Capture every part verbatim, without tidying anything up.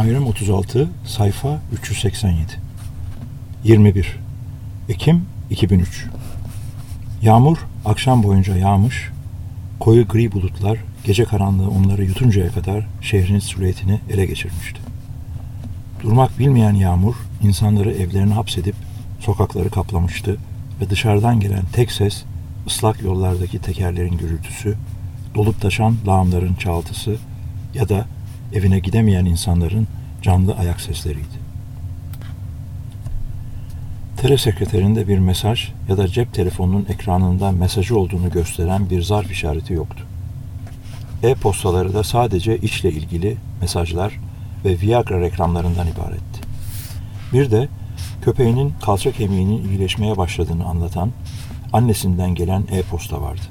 Ayrım otuz altı, sayfa üç yüz seksen yedi. yirmi bir Ekim iki bin üç. Yağmur akşam boyunca yağmış, koyu gri bulutlar gece karanlığı onları yutuncaya kadar şehrin silüetini ele geçirmişti. Durmak bilmeyen yağmur insanları evlerine hapsedip sokakları kaplamıştı ve dışarıdan gelen tek ses ıslak yollardaki tekerlerin gürültüsü, dolup taşan lağımların çağıltısı ya da evine gidemeyen insanların canlı ayak sesleriydi. Telesekreterinde bir mesaj ya da cep telefonunun ekranında mesajı olduğunu gösteren bir zarf işareti yoktu. E-postaları da sadece işle ilgili mesajlar ve Viagra reklamlarından ibaretti. Bir de köpeğinin kalça kemiğinin iyileşmeye başladığını anlatan annesinden gelen e-posta vardı.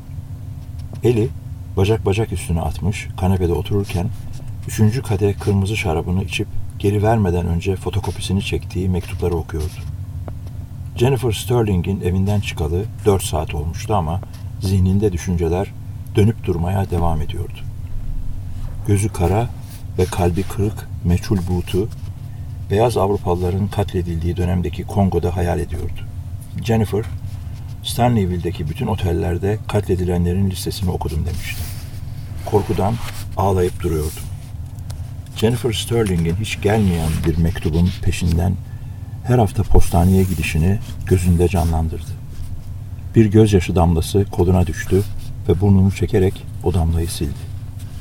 Eli bacak bacak üstüne atmış kanepede otururken üçüncü kadeh kırmızı şarabını içip geri vermeden önce fotokopisini çektiği mektupları okuyordu. Jennifer Sterling'in evinden çıkalı dört saat olmuştu ama zihninde düşünceler dönüp durmaya devam ediyordu. Gözü kara ve kalbi kırık meçhul Booth'u beyaz Avrupalıların katledildiği dönemdeki Kongo'da hayal ediyordu. Jennifer, Stanleyville'deki bütün otellerde katledilenlerin listesini okudum demişti. Korkudan ağlayıp duruyordum. Jennifer Sterling'in hiç gelmeyen bir mektubun peşinden her hafta postaneye gidişini gözünde canlandırdı. Bir gözyaşı damlası koluna düştü ve burnunu çekerek o damlayı sildi.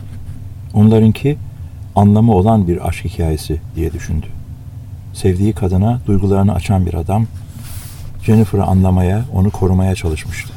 Onlarınki anlamı olan bir aşk hikayesi diye düşündü. Sevdiği kadına duygularını açan bir adam, Jennifer'ı anlamaya, onu korumaya çalışmıştı.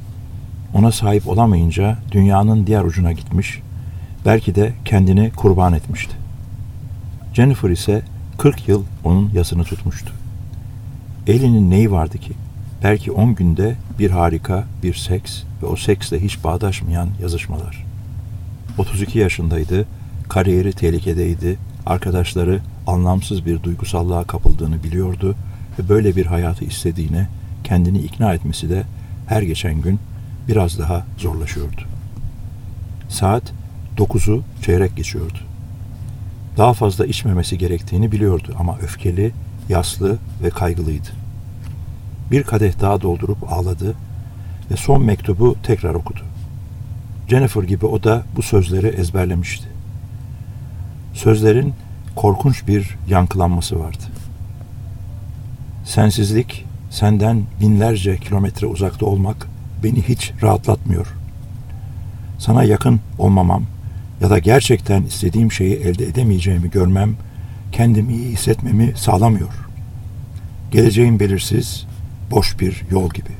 Ona sahip olamayınca dünyanın diğer ucuna gitmiş, belki de kendini kurban etmişti. Jennifer ise kırk yıl onun yasını tutmuştu. Ellie'nin neyi vardı ki? Belki on günde bir harika, bir seks ve o seksle hiç bağdaşmayan yazışmalar. otuz iki yaşındaydı, kariyeri tehlikedeydi, arkadaşları anlamsız bir duygusallığa kapıldığını biliyordu ve böyle bir hayatı istediğine kendini ikna etmesi de her geçen gün biraz daha zorlaşıyordu. Saat dokuzu çeyrek geçiyordu. Daha fazla içmemesi gerektiğini biliyordu ama öfkeli, yaslı ve kaygılıydı. Bir kadeh daha doldurup ağladı ve son mektubu tekrar okudu. Jennifer gibi o da bu sözleri ezberlemişti. Sözlerin korkunç bir yankılanması vardı. Sensizlik, senden binlerce kilometre uzakta olmak beni hiç rahatlatmıyor. Sana yakın olmamam ya da gerçekten istediğim şeyi elde edemeyeceğimi görmem, kendimi iyi hissetmemi sağlamıyor. Geleceğim belirsiz, boş bir yol gibi.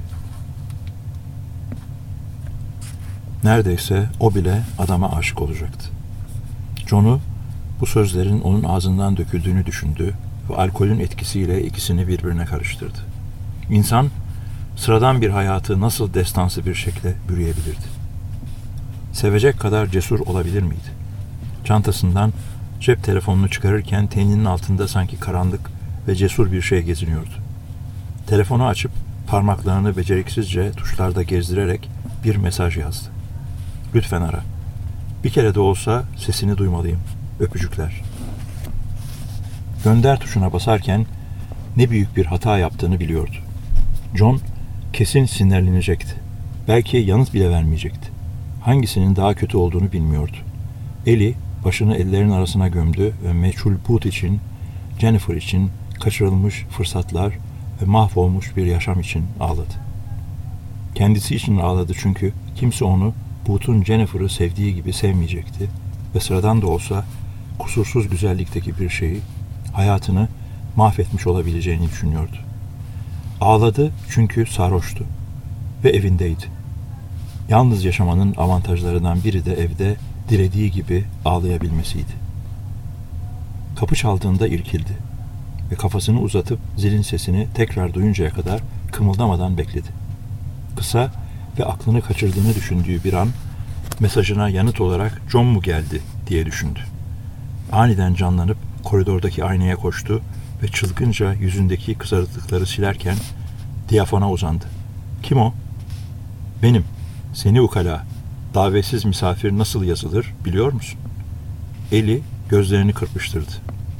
Neredeyse o bile adama aşık olacaktı. John'u bu sözlerin onun ağzından döküldüğünü düşündü ve alkolün etkisiyle ikisini birbirine karıştırdı. İnsan sıradan bir hayatı nasıl destansı bir şekilde bürüyebilirdi? Sevecek kadar cesur olabilir miydi? Çantasından cep telefonunu çıkarırken teninin altında sanki karanlık ve cesur bir şey geziniyordu. Telefonu açıp parmaklarını beceriksizce tuşlarda gezdirerek bir mesaj yazdı. Lütfen ara. Bir kere de olsa sesini duymalıyım. Öpücükler. Gönder tuşuna basarken ne büyük bir hata yaptığını biliyordu. John kesin sinirlenecekti. Belki yanıt bile vermeyecekti. Hangisinin daha kötü olduğunu bilmiyordu. Ellie başını ellerin arasına gömdü ve meçhul Booth için, Jennifer için kaçırılmış fırsatlar ve mahvolmuş bir yaşam için ağladı. Kendisi için ağladı çünkü kimse onu Booth'un Jennifer'ı sevdiği gibi sevmeyecekti ve sıradan da olsa kusursuz güzellikteki bir şeyi, hayatını mahvetmiş olabileceğini düşünüyordu. Ağladı çünkü sarhoştu ve evindeydi. Yalnız yaşamanın avantajlarından biri de evde dilediği gibi ağlayabilmesiydi. Kapı çaldığında irkildi ve kafasını uzatıp zilin sesini tekrar duyuncaya kadar kımıldamadan bekledi. Kısa ve aklını kaçırdığını düşündüğü bir an mesajına yanıt olarak John mu geldi diye düşündü. Aniden canlanıp koridordaki aynaya koştu ve çılgınca yüzündeki kızarıklıkları silerken diyafona uzandı. Kim o? Benim. Seni ukala. Davetsiz misafir nasıl yazılır biliyor musun? Ellie gözlerini kırpıştırdı.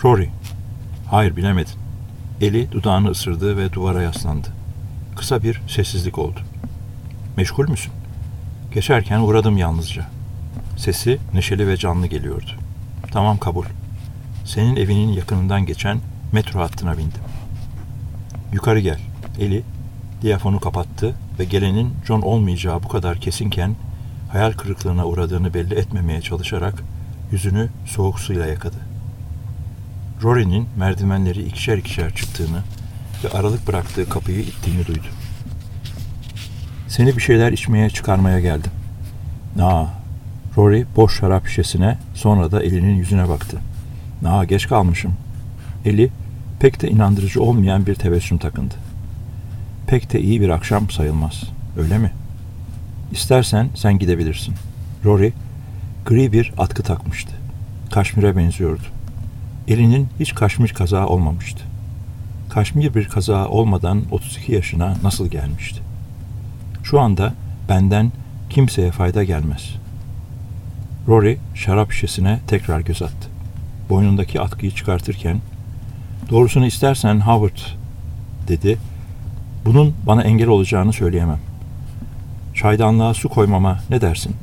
Rory. Hayır, bilemedin. Eli dudağını ısırdı ve duvara yaslandı. Kısa bir sessizlik oldu. Meşgul müsün? Geçerken uğradım yalnızca. Sesi neşeli ve canlı geliyordu. Tamam, kabul. Senin evinin yakınından geçen metro hattına bindim. Yukarı gel. Eli diyafonu kapattı ve gelenin John olmayacağı bu kadar kesinken hayal kırıklığına uğradığını belli etmemeye çalışarak yüzünü soğuk suyla yıkadı. Rory'nin merdivenleri ikişer ikişer çıktığını ve aralık bıraktığı kapıyı ittiğini duydu. Seni bir şeyler içmeye çıkarmaya geldim. Aa, Rory boş şarap şişesine, sonra da Eli'nin yüzüne baktı. Aa, geç kalmışım. Eli pek de inandırıcı olmayan bir tebessüm takındı. Pek de iyi bir akşam sayılmaz, öyle mi? İstersen sen gidebilirsin. Rory gri bir atkı takmıştı. Kaşmire benziyordu. Eli'nin hiç kaşmir kazağı olmamıştı. Kaşmir bir kazağı olmadan otuz iki yaşına nasıl gelmişti? Şu anda benden kimseye fayda gelmez. Rory şarap şişesine tekrar göz attı. Boynundaki atkıyı çıkartırken, doğrusunu istersen Howard, dedi. Bunun bana engel olacağını söyleyemem. Çaydanlığa su koymama ne dersin?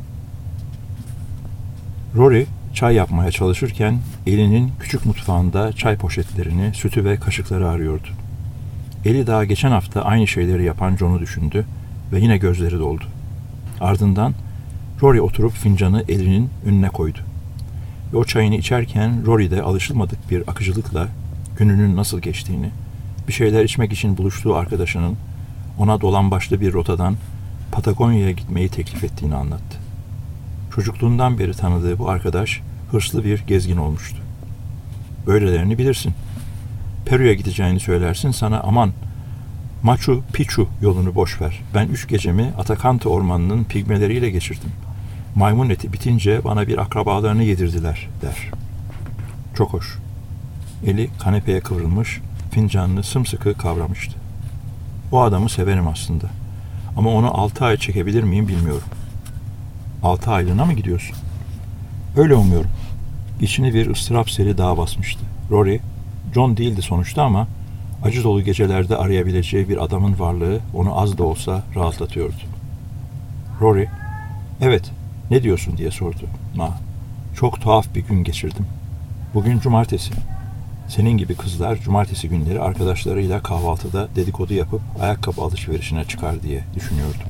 Rory çay yapmaya çalışırken Eli'nin küçük mutfağında çay poşetlerini, sütü ve kaşıkları arıyordu. Eli daha geçen hafta aynı şeyleri yapan John'u düşündü ve yine gözleri doldu. Ardından Rory oturup fincanı Eli'nin önüne koydu. Ve o çayını içerken Rory de alışılmadık bir akıcılıkla gününün nasıl geçtiğini, bir şeyler içmek için buluştuğu arkadaşının ona dolambaçlı bir rotadan Patagonya'ya gitmeyi teklif ettiğini anlattı. Çocukluğundan beri tanıdığı bu arkadaş hırslı bir gezgin olmuştu. Böylelerini bilirsin. Peru'ya gideceğini söylersin, sana aman Machu Picchu yolunu boş ver. Ben üç gecemi Atakante ormanının pigmeleriyle geçirdim. Maymun eti bitince bana bir akrabalarını yedirdiler, der. Çok hoş. Eli kanepeye kıvrılmış, fincanını sımsıkı kavramıştı. O adamı severim aslında. Ama onu altı ay çekebilir miyim bilmiyorum. Altı aylığına mı gidiyorsun? Öyle umuyorum. İçini bir ıstırap seli daha basmıştı. Rory, John değildi sonuçta ama acı dolu gecelerde arayabileceği bir adamın varlığı onu az da olsa rahatlatıyordu. Rory, evet, ne diyorsun diye sordu. Ma, çok tuhaf bir gün geçirdim. Bugün cumartesi. Senin gibi kızlar cumartesi günleri arkadaşlarıyla kahvaltıda dedikodu yapıp ayakkabı alışverişine çıkar diye düşünüyordum.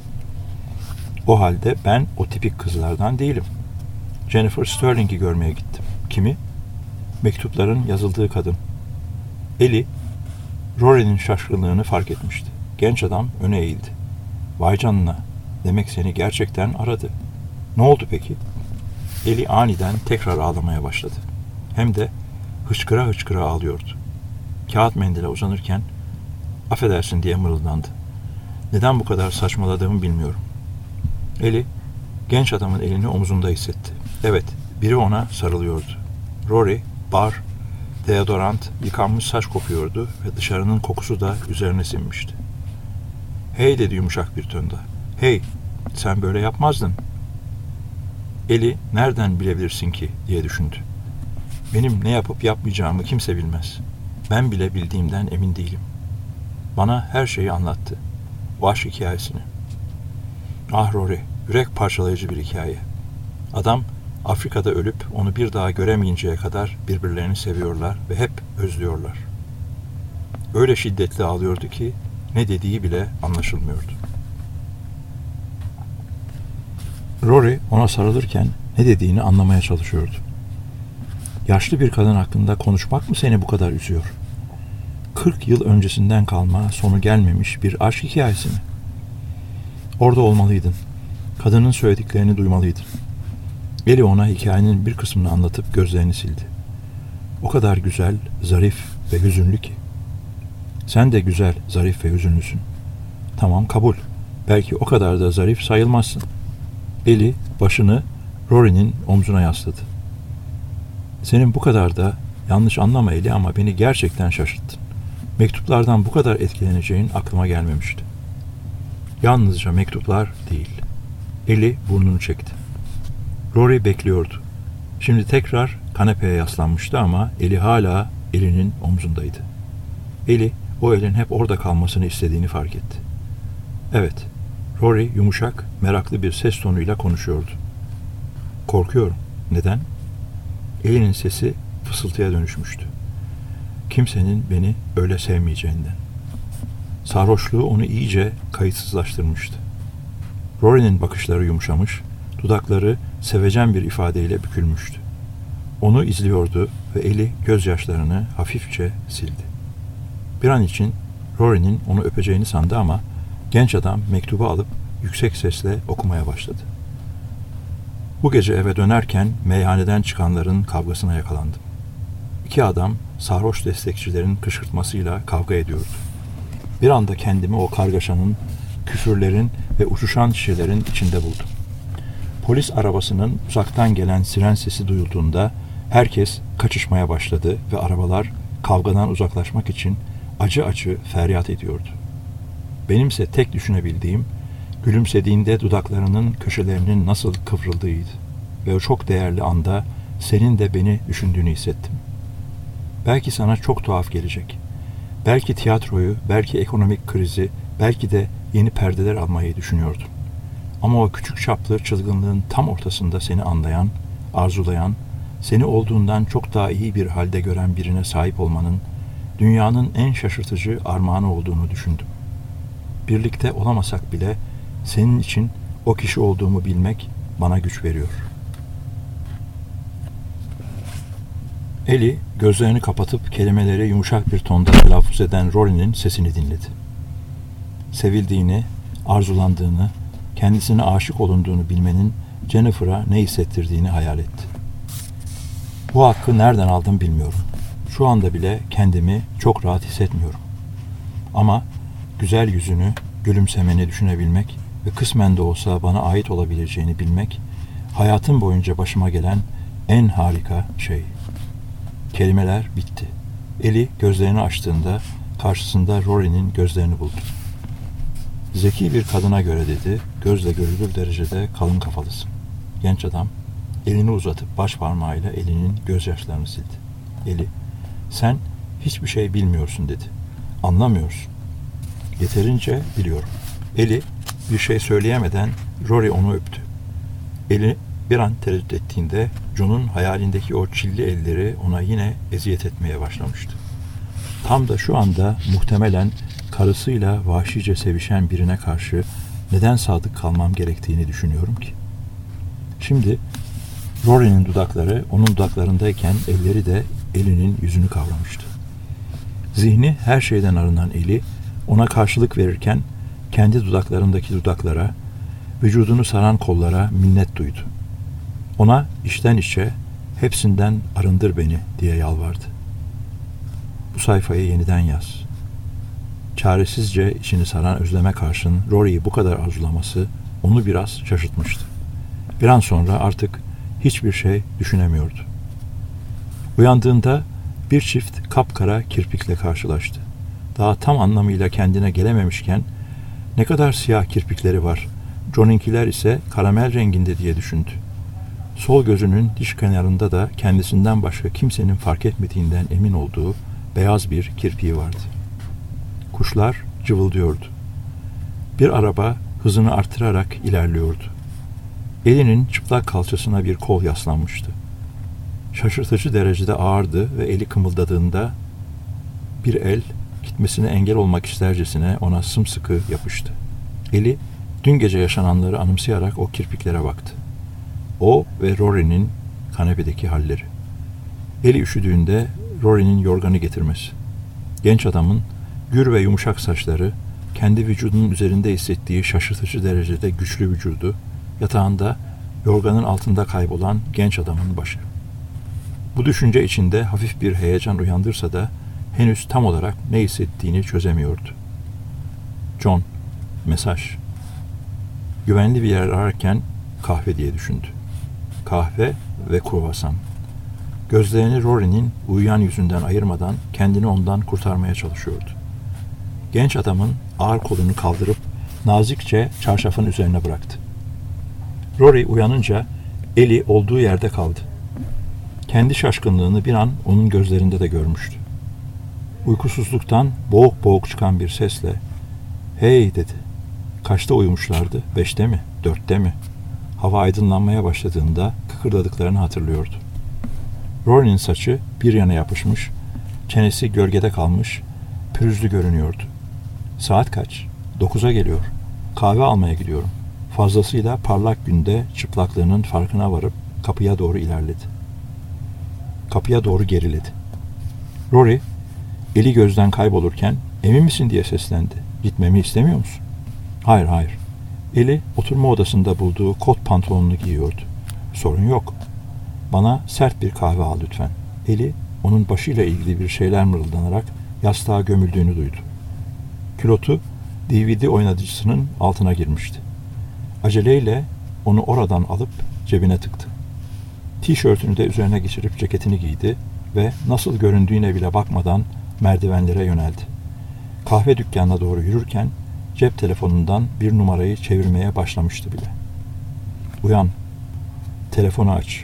O halde ben o tipik kızlardan değilim. Jennifer Sterling'i görmeye gittim. Kimi? Mektupların yazıldığı kadın. Eli, Rory'nin şaşkınlığını fark etmişti. Genç adam öne eğildi. Vay canına, demek seni gerçekten aradı. Ne oldu peki? Eli aniden tekrar ağlamaya başladı. Hem de hıçkıra hıçkıra ağlıyordu. Kağıt mendile uzanırken, affedersin diye mırıldandı. Neden bu kadar saçmaladığımı bilmiyorum. Eli, genç adamın elini omzunda hissetti. Evet, biri ona sarılıyordu. Rory, bar, deodorant, yıkanmış saç kokuyordu ve dışarının kokusu da üzerine sinmişti. Hey dedi yumuşak bir tonda. Hey, sen böyle yapmazdın. Eli, nereden bilebilirsin ki diye düşündü. Benim ne yapıp yapmayacağımı kimse bilmez. Ben bile bildiğimden emin değilim. Bana her şeyi anlattı. O aşk hikayesini. Ah Rory, yürek parçalayıcı bir hikaye. Adam Afrika'da ölüp onu bir daha göremeyinceye kadar birbirlerini seviyorlar ve hep özlüyorlar. Öyle şiddetli ağlıyordu ki ne dediği bile anlaşılmıyordu. Rory ona sarılırken ne dediğini anlamaya çalışıyordu. Yaşlı bir kadın hakkında konuşmak mı seni bu kadar üzüyor? Kırk yıl öncesinden kalma, sonu gelmemiş bir aşk hikayesi mi? Orada olmalıydın. Kadının söylediklerini duymalıydın. Eli ona hikayenin bir kısmını anlatıp gözlerini sildi. O kadar güzel, zarif ve hüzünlü ki. Sen de güzel, zarif ve hüzünlüsün. Tamam, kabul. Belki o kadar da zarif sayılmazsın. Eli başını Rory'nin omzuna yasladı. Senin bu kadar da, yanlış anlama Eli ama beni gerçekten şaşırttın. Mektuplardan bu kadar etkileneceğin aklıma gelmemişti. Yalnızca mektuplar değil. Eli burnunu çekti. Rory bekliyordu. Şimdi tekrar kanepeye yaslanmıştı ama eli hala elinin omzundaydı. Eli o elin hep orada kalmasını istediğini fark etti. Evet, Rory yumuşak, meraklı bir ses tonuyla konuşuyordu. Korkuyorum. Neden? Elinin sesi fısıltıya dönüşmüştü. Kimsenin beni öyle sevmeyeceğinden. Sarhoşluğu onu iyice kayıtsızlaştırmıştı. Rory'nin bakışları yumuşamış, dudakları sevecen bir ifadeyle bükülmüştü. Onu izliyordu ve eli gözyaşlarını hafifçe sildi. Bir an için Rory'nin onu öpeceğini sandı ama genç adam mektubu alıp yüksek sesle okumaya başladı. Bu gece eve dönerken meyhaneden çıkanların kavgasına yakalandım. İki adam sarhoş destekçilerin kışkırtmasıyla kavga ediyordu. Bir anda kendimi o kargaşanın, küfürlerin ve uçuşan şişelerin içinde buldum. Polis arabasının uzaktan gelen siren sesi duyulduğunda herkes kaçışmaya başladı ve arabalar kavgadan uzaklaşmak için acı acı feryat ediyordu. Benimse tek düşünebildiğim, gülümsediğinde dudaklarının köşelerinin nasıl kıvrıldığıydı ve o çok değerli anda senin de beni düşündüğünü hissettim. Belki sana çok tuhaf gelecek. Belki tiyatroyu, belki ekonomik krizi, belki de yeni perdeler almayı düşünüyordum. Ama o küçük çaplı çılgınlığın tam ortasında seni anlayan, arzulayan, seni olduğundan çok daha iyi bir halde gören birine sahip olmanın dünyanın en şaşırtıcı armağanı olduğunu düşündüm. Birlikte olamasak bile senin için o kişi olduğumu bilmek bana güç veriyor. Eli gözlerini kapatıp kelimeleri yumuşak bir tonda telaffuz eden Rory'nin sesini dinledi. Sevildiğini, arzulandığını, kendisine aşık olunduğunu bilmenin Jennifer'a ne hissettirdiğini hayal etti. Bu hakkı nereden aldım bilmiyorum. Şu anda bile kendimi çok rahat hissetmiyorum. Ama güzel yüzünü, gülümsemeni düşünebilmek ve kısmen de olsa bana ait olabileceğini bilmek, hayatım boyunca başıma gelen en harika şey. Kelimeler bitti. Eli gözlerini açtığında karşısında Rory'nin gözlerini buldu. Zeki bir kadına göre dedi, gözle görülür derecede kalın kafalısın. Genç adam elini uzatıp baş parmağıyla elinin gözyaşlarını sildi. Eli, sen hiçbir şey bilmiyorsun dedi. Anlamıyorsun. Yeterince biliyorum. Eli bir şey söyleyemeden Rory onu öptü. Eli bir an tereddüt ettiğinde John'un hayalindeki o çilli elleri ona yine eziyet etmeye başlamıştı. Tam da şu anda muhtemelen karısıyla vahşice sevişen birine karşı neden sadık kalmam gerektiğini düşünüyorum ki. Şimdi Rory'nin dudakları onun dudaklarındayken elleri de elinin yüzünü kavramıştı. Zihni her şeyden arınan eli ona karşılık verirken kendi dudaklarındaki dudaklara, vücudunu saran kollara minnet duydu. Ona içten içe hepsinden arındır beni diye yalvardı. Bu sayfayı yeniden yaz. Çaresizce içini saran özleme karşın Rory'yi bu kadar arzulaması onu biraz şaşırtmıştı. Bir an sonra artık hiçbir şey düşünemiyordu. Uyandığında bir çift kapkara kirpikle karşılaştı. Daha tam anlamıyla kendine gelememişken ne kadar siyah kirpikleri var, John'inkiler ise karamel renginde diye düşündü. Sol gözünün diş kenarında da kendisinden başka kimsenin fark etmediğinden emin olduğu beyaz bir kirpiği vardı. Kuşlar cıvıldıyordu. Bir araba hızını artırarak ilerliyordu. Elinin çıplak kalçasına bir kol yaslanmıştı. Şaşırtıcı derecede ağırdı ve eli kımıldadığında bir el gitmesine engel olmak istercesine ona sımsıkı yapıştı. Eli dün gece yaşananları anımsayarak o kirpiklere baktı. O ve Rory'nin kanepedeki halleri. Eli üşüdüğünde Rory'nin yorganı getirmesi. Genç adamın gür ve yumuşak saçları, kendi vücudunun üzerinde hissettiği şaşırtıcı derecede güçlü vücudu, yatağında yorganın altında kaybolan genç adamın başı. Bu düşünce içinde hafif bir heyecan uyandırsa da henüz tam olarak ne hissettiğini çözemiyordu. John, mesaj. Güvenli bir yer ararken kahve diye düşündü. Kahve ve kruvasan. Gözlerini Rory'nin uyuyan yüzünden ayırmadan kendini ondan kurtarmaya çalışıyordu. Genç adamın ağır kolunu kaldırıp nazikçe çarşafın üzerine bıraktı. Rory uyanınca eli olduğu yerde kaldı. Kendi şaşkınlığını bir an onun gözlerinde de görmüştü. Uykusuzluktan boğuk boğuk çıkan bir sesle "Hey" dedi. Kaçta uyumuşlardı? Beşte mi? Dörtte mi? Hava aydınlanmaya başladığında kıkırdadıklarını hatırlıyordu. Rory'nin saçı bir yana yapışmış, çenesi gölgede kalmış, pürüzlü görünüyordu. Saat kaç? Dokuza geliyor. Kahve almaya gidiyorum. Fazlasıyla parlak günde çıplaklığının farkına varıp kapıya doğru ilerledi. Kapıya doğru geriledi. Rory, eli gözden kaybolurken "Emin misin?" diye seslendi. "Gitmemi istemiyor musun?" "Hayır, hayır." Eli oturma odasında bulduğu kot pantolonunu giyiyordu. "Sorun yok. Bana sert bir kahve al lütfen." Eli onun başıyla ilgili bir şeyler mırıldanarak yastığa gömüldüğünü duydu. Külotu D V D oynatıcısının altına girmişti. Aceleyle onu oradan alıp cebine tıktı. Tişörtünü de üzerine geçirip ceketini giydi ve nasıl göründüğüne bile bakmadan merdivenlere yöneldi. Kahve dükkanına doğru yürürken cep telefonundan bir numarayı çevirmeye başlamıştı bile. "Uyan, telefonu aç."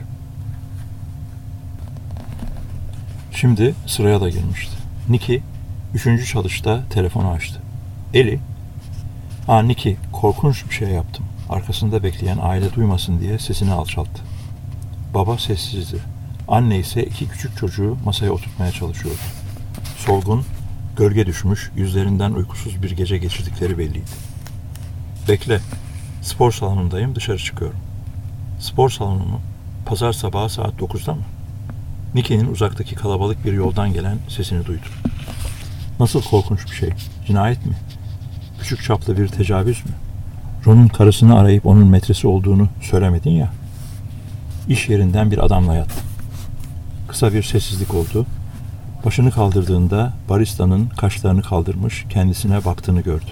Şimdi sıraya da girmişti. Nicky üçüncü çalışta telefonu açtı. Eli, "Aa Nicky, korkunç bir şey yaptım." Arkasında bekleyen aile duymasın diye sesini alçalttı. Baba sessizdi. Anne ise iki küçük çocuğu masaya oturtmaya çalışıyordu. Solgun, gölge düşmüş, yüzlerinden uykusuz bir gece geçirdikleri belliydi. "Bekle, spor salonundayım, dışarı çıkıyorum." "Spor salonu mu? Pazar sabahı saat dokuzda mı?" Nicky'nin uzaktaki kalabalık bir yoldan gelen sesini duydu. "Nasıl korkunç bir şey? Cinayet mi? Küçük çaplı bir tecavüz mü? Ron'un karısını arayıp onun metresi olduğunu söylemedin ya." "İş yerinden bir adamla yattım." Kısa bir sessizlik oldu. Başını kaldırdığında baristanın kaşlarını kaldırmış, kendisine baktığını gördü.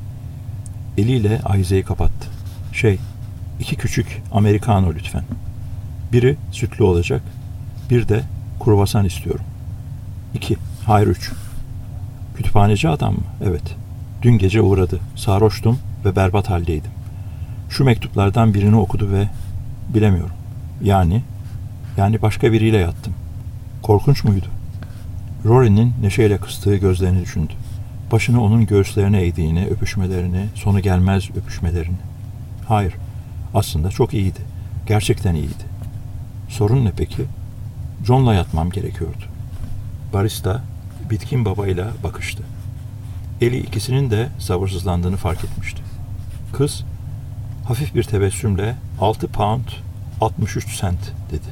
Eliyle ahizeyi kapattı. "Şey, iki küçük Americano lütfen. Biri sütlü olacak, bir de kruvasan istiyorum." "İki, hayır üç." "Kütüphaneci adam mı?" "Evet. Dün gece uğradı. Sarhoştum ve berbat haldeydim. Şu mektuplardan birini okudu ve bilemiyorum. Yani, yani başka biriyle yattım." "Korkunç muydu?" Rory'nin neşeyle kıstığı gözlerini düşündü. Başını onun göğüslerine eğdiğini, öpüşmelerini, sonu gelmez öpüşmelerini. "Hayır, aslında çok iyiydi. Gerçekten iyiydi." "Sorun ne peki?" "John'la yatmam gerekiyordu." Barista, bitkin babayla bakıştı. Eli ikisinin de sabırsızlandığını fark etmişti. Kız, hafif bir tebessümle altı pound altmış üç sent dedi.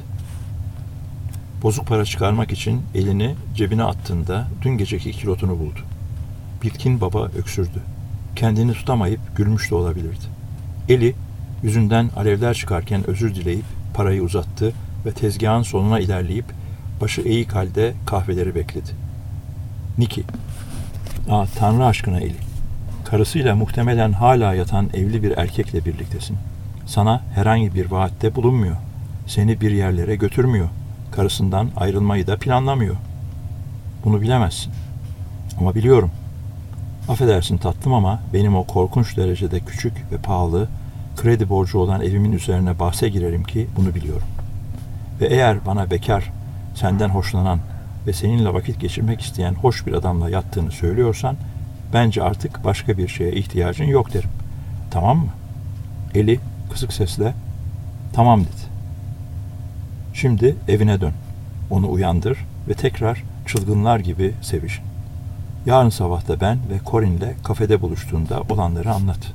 Bozuk para çıkarmak için elini cebine attığında dün geceki kilotunu buldu. Bitkin baba öksürdü. Kendini tutamayıp gülmüş de olabilirdi. Eli yüzünden alevler çıkarken özür dileyip parayı uzattı ve tezgahın sonuna ilerleyip başı eğik halde kahveleri bekledi. "Nicky, aa Tanrı aşkına Eli, karısıyla muhtemelen hala yatan evli bir erkekle birliktesin. Sana herhangi bir vaatte bulunmuyor. Seni bir yerlere götürmüyor. Karısından ayrılmayı da planlamıyor. Bunu bilemezsin. Ama biliyorum. Affedersin tatlım ama benim o korkunç derecede küçük ve pahalı, kredi borcu olan evimin üzerine bahse girerim ki bunu biliyorum. Ve eğer bana bekar, senden hoşlanan ve seninle vakit geçirmek isteyen hoş bir adamla yattığını söylüyorsan, bence artık başka bir şeye ihtiyacın yok derim. Tamam mı?" Eli kısık sesle "Tamam" dedi. "Şimdi evine dön. Onu uyandır ve tekrar çılgınlar gibi sevişin. Yarın sabah da ben ve Corinne'le kafede buluştuğunda olanları anlat."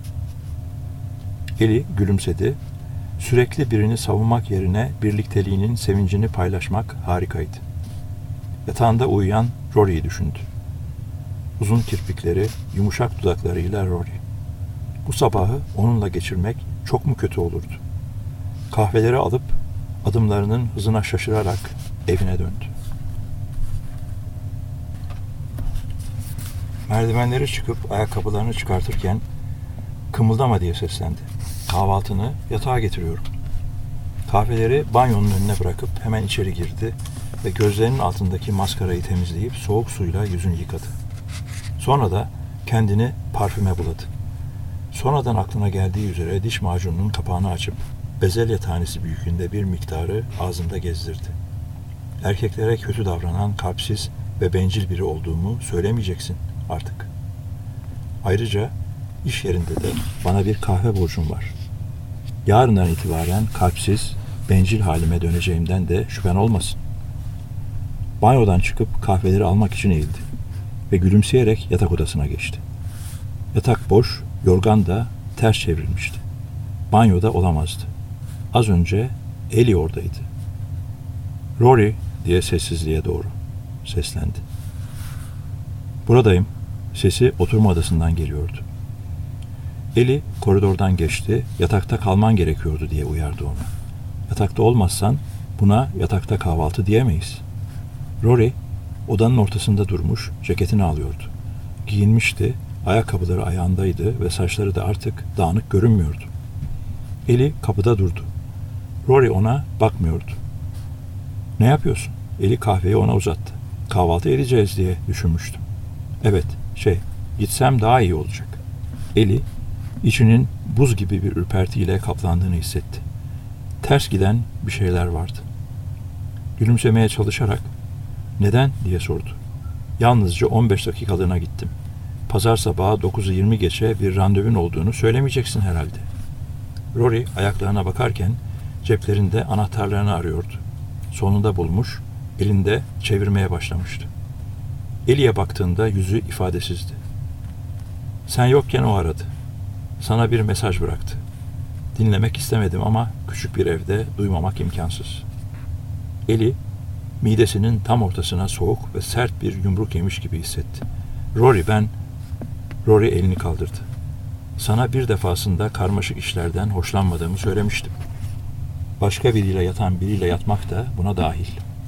Eli gülümsedi. Sürekli birini savunmak yerine birlikteliğinin sevincini paylaşmak harikaydı. Yatağında uyuyan Rory'yi düşündü. Uzun kirpikleri, yumuşak dudaklarıyla Rory. Bu sabahı onunla geçirmek çok mu kötü olurdu? Kahveleri alıp adımlarının hızına şaşırarak evine döndü. Merdivenleri çıkıp ayakkabılarını çıkartırken "Kımıldama" diye seslendi. "Kahvaltını yatağa getiriyorum." Kahveleri banyonun önüne bırakıp hemen içeri girdi ve gözlerinin altındaki maskarayı temizleyip soğuk suyla yüzünü yıkadı. Sonra da kendini parfüme buladı. Sonradan aklına geldiği üzere diş macununun kapağını açıp bezelye tanesi büyüklüğünde bir miktarı ağzında gezdirdi. erkeklere kötü davranan, kalpsiz ve bencil biri olduğumu söylemeyeceksin artık. Ayrıca iş yerinde de bana bir kahve borcum var. Yarından itibaren kalpsiz, bencil halime döneceğimden de şüphen olmasın. Banyodan çıkıp kahveleri almak için eğildi ve gülümseyerek yatak odasına geçti. Yatak boş, yorgan da ters çevrilmişti. Banyoda olamazdı. Az önce Ellie oradaydı. "Rory," diye sessizliğe doğru seslendi. "Buradayım." Sesi oturma odasından geliyordu. Ellie koridordan geçti, yatakta kalman gerekiyordu diye uyardı onu. Yatakta olmazsan buna yatakta kahvaltı diyemeyiz. Rory odanın ortasında durmuş, ceketini alıyordu. Giyinmişti, ayakkabıları ayağındaydı ve saçları da artık dağınık görünmüyordu. Ellie kapıda durdu. Rory ona bakmıyordu. "Ne yapıyorsun?" Ellie kahveyi ona uzattı. "Kahvaltı edeceğiz diye düşünmüştüm." "Evet, şey, gitsem daha iyi olacak." Ellie içinin buz gibi bir ürpertiyle kaplandığını hissetti. Ters giden bir şeyler vardı. Gülümsemeye çalışarak "Neden?" diye sordu. "Yalnızca on beş dakikalığına gittim. Pazar sabahı dokuzu yirmi geçe bir randevun olduğunu söylemeyeceksin herhalde." Rory ayaklarına bakarken ceplerinde anahtarlarını arıyordu. Sonunda bulmuş, elinde çevirmeye başlamıştı. Ellie'ye baktığında yüzü ifadesizdi. "Sen yokken o aradı. Sana bir mesaj bıraktı. Dinlemek istemedim ama küçük bir evde duymamak imkansız." Ellie, midesinin tam ortasına soğuk ve sert bir yumruk yemiş gibi hissetti. "Rory, ben..." Rory elini kaldırdı. "Sana bir defasında karmaşık işlerden hoşlanmadığımı söylemiştim. Başka biriyle yatan biriyle yatmak da buna dahil."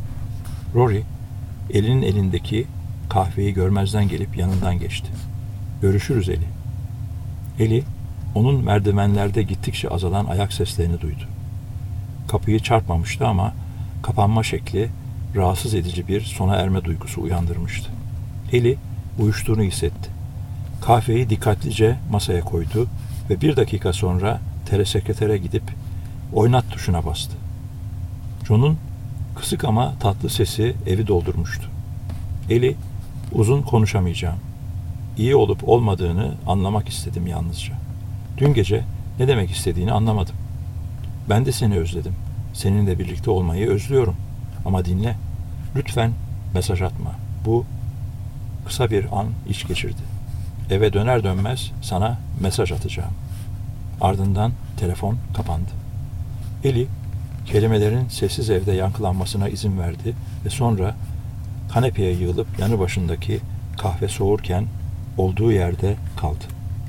Rory, elinin elindeki kahveyi görmezden gelip yanından geçti. "Görüşürüz Ellie." Ellie, onun merdivenlerde gittikçe azalan ayak seslerini duydu. Kapıyı çarpmamıştı ama kapanma şekli rahatsız edici bir sona erme duygusu uyandırmıştı. Ellie uyuştuğunu hissetti. Kahveyi dikkatlice masaya koydu ve bir dakika sonra telesekretere gidip oynat tuşuna bastı. John'un kısık ama tatlı sesi evi doldurmuştu. Ellie, "Uzun konuşamayacağım. İyi olup olmadığını anlamak istedim yalnızca. Dün gece ne demek istediğini anlamadım. Ben de seni özledim. Seninle birlikte olmayı özlüyorum. Ama dinle. Lütfen mesaj atma. Bu..." Kısa bir an iç geçirdi. "Eve döner dönmez sana mesaj atacağım." Ardından telefon kapandı. Ellie, kelimelerin sessiz evde yankılanmasına izin verdi ve sonra kanepeye yığılıp yanı başındaki kahve soğurken olduğu yerde kaldı.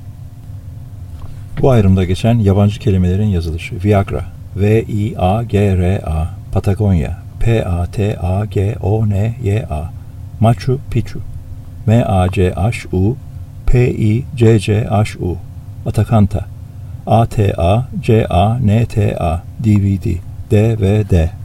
Bu ayrımda geçen yabancı kelimelerin yazılışı: Viagra, V I A G R A, Patagonya, P A T A G O N Y A, Machu Picchu, M A C H U P I C C H U, Atakanta, A T A C A N T A, D V D, D V D.